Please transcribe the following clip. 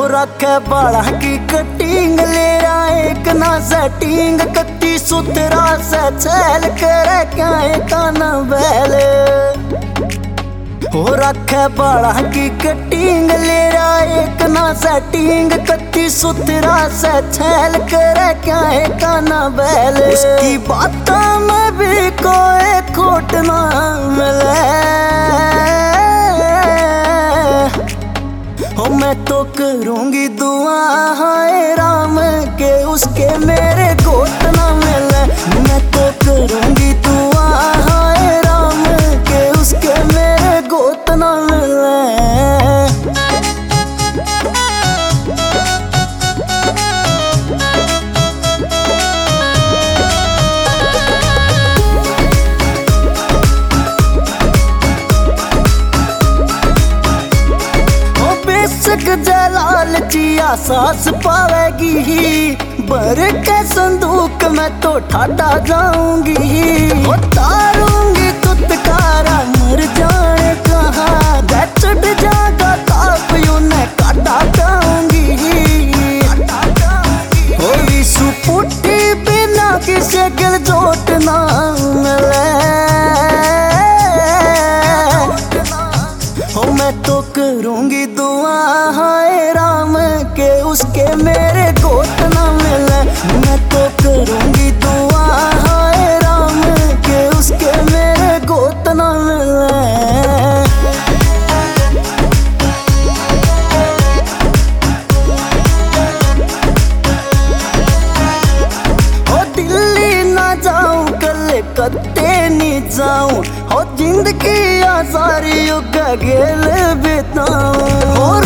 रखे बाला की कटिंग ले एक ना सेटिंग कत्ती सुथरा से छैल करे क्या काना बैल हो रखे बाला की कटिंग ले एक ना सेटिंग कत्ती सुथरा से छैल करे क्या काना बैल उसकी बातों में भी कोई खोट ना मिले हो मैं तो करूंगी दुआ हाय राम के उसके मेरे गोत ना मिले मैं तो करूंगी दुआ हाय राम के उसके मेरे गोत ना मिले जलाल चिया सांस पावेगी भर के संदूक में तो ठाटा जाऊंगी तारूंगी तुतकारा मर जाने कहाँ चढ़ जागा ताप यूं ने काटा जाऊंगी हो विशु पुट्टी बिना किसे गिल जोट ना मिले हो मैं तो करूंगी दुआ हाय राम के उसके मेरे गोत ना मिले मैं तो करूंगी दुआ हाय राम के उसके मेरे गोत ना मिले हो दिल्ली ना जाऊं कलकत्ते नहीं जाऊं हो जिंदगी सारी युग गेल बिताऊं